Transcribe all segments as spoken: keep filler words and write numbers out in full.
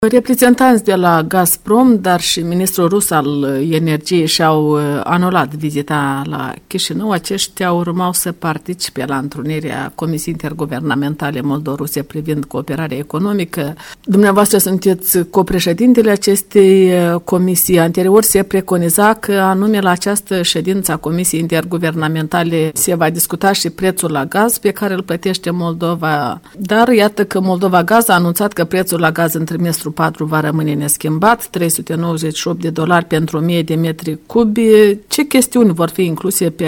Reprezentanți de la Gazprom, dar și ministrul rus al energiei și-au anulat vizita la Chișinău. Aceștia urmau să participe la întrunirea Comisiei Interguvernamentale Moldo-Rusia privind cooperarea economică. Dumneavoastră sunteți copreședintele acestei comisii. Anterior se preconiza că anume la această ședință a Comisiei Interguvernamentale se va discuta și prețul la gaz pe care îl plătește Moldova. Dar iată că Moldova Gaz a anunțat că prețul la gaz în trimestrul patru va rămâne neschimbat, trei sute nouăzeci și opt de dolari pentru o mie de metri cubi. Ce chestiuni vor fi incluse pe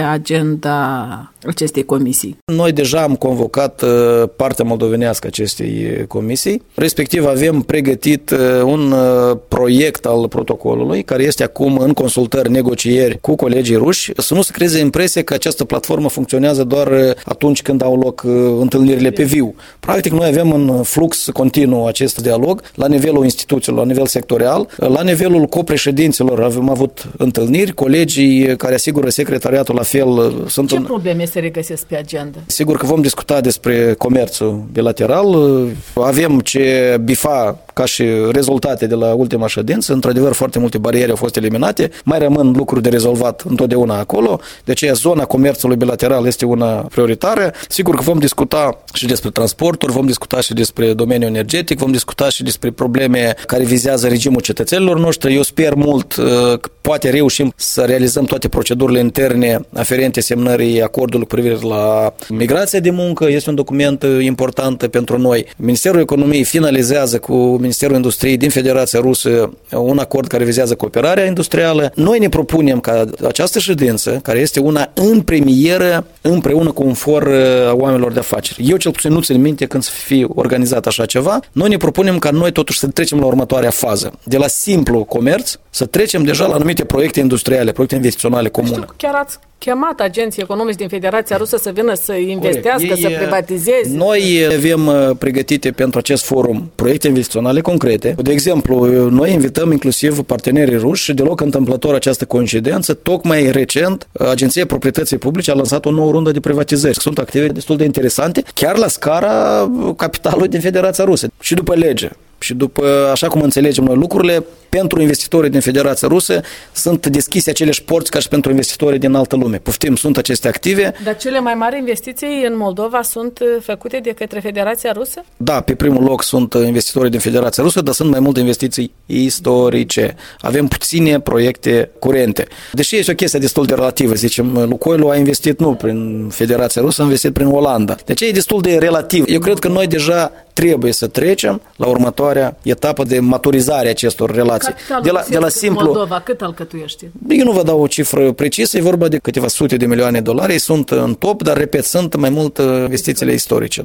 agenda acestei comisii? Noi deja am convocat partea moldovenească acestei comisii, respectiv avem pregătit un proiect al protocolului care este acum în consultări, negocieri cu colegii ruși, să nu se creeze impresia că această platformă funcționează doar atunci când au loc întâlnirile pe viu. Practic noi avem în flux continuu acest dialog la nivelul instituțiilor, la nivel sectorial, la nivelul copreședinților avem avut întâlniri, colegii care asigură secretariatul la fel sunt Ce în... probleme se regăsesc pe agenda? Sigur că vom discuta despre comerțul bilateral, avem ce bifa ca și rezultate de la ultima ședință, într-adevăr foarte multe bariere au fost eliminate, mai rămân lucruri de rezolvat întotdeauna acolo, de aceea zona comerțului bilateral este una prioritară. Sigur că vom discuta și despre transporturi, vom discuta și despre domeniul energetic, vom discuta și despre probleme care vizează regimul cetățenilor noștri. Eu sper mult că poate reușim să realizăm toate procedurile interne aferente semnării acordului cu privire la migrația de muncă. Este un document important pentru noi. Ministerul Economiei finalizează cu Ministerul Industriei din Federația Rusă un acord care vizează cooperarea industrială. Noi ne propunem ca această ședință, care este una în premieră, împreună cu un for a oamenilor de afaceri. Eu cel puțin nu țin minte când să fie organizat așa ceva. Noi ne propunem ca noi totuși să trecem la următoarea fază. De la simplu comerț să trecem deja la anumite proiecte industriale, proiecte investiționale comune. Știu, chiar ați chemat agenții economici din Federația Rusă să vină să investească, ei, să privatizeze. Noi avem pregătite pentru acest forum proiecte investiționale concrete. De exemplu, noi invităm inclusiv partenerii ruși și deloc întâmplător această coincidență. Tocmai recent, Agenția Proprietății Publice a lansat o nouă rundă de privatizări. Sunt active destul de interesante, chiar la scara capitalului din Federația Rusă. Și după lege. Și după, așa cum înțelegem noi lucrurile, pentru investitorii din Federația Rusă sunt deschise aceleași porți ca și pentru investitorii din altă lume. Poftim, sunt aceste active. Dar cele mai mari investiții în Moldova sunt făcute de către Federația Rusă? Da, pe primul loc sunt investitorii din Federația Rusă, dar sunt mai multe investiții istorice. Avem puține proiecte curente. Deși este o chestie destul de relativă, zicem, Lukoil a investit nu prin Federația Rusă, a investit prin Olanda. Deci e destul de relativ. Eu cred că noi deja trebuie să trecem la următoarea etapă de maturizare a acestor relații. De la, de la simplu, Moldova, cât alcătuiește? Eu nu vă dau o cifră precisă, e vorba de câteva sute de milioane de dolari, sunt în top, dar, repet, sunt mai mult investițiile istorice.